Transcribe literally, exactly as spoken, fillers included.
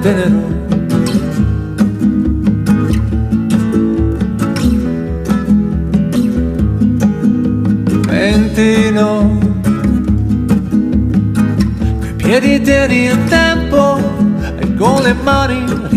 tenero. Mentino, coi piedi tieni il tempo e con le mani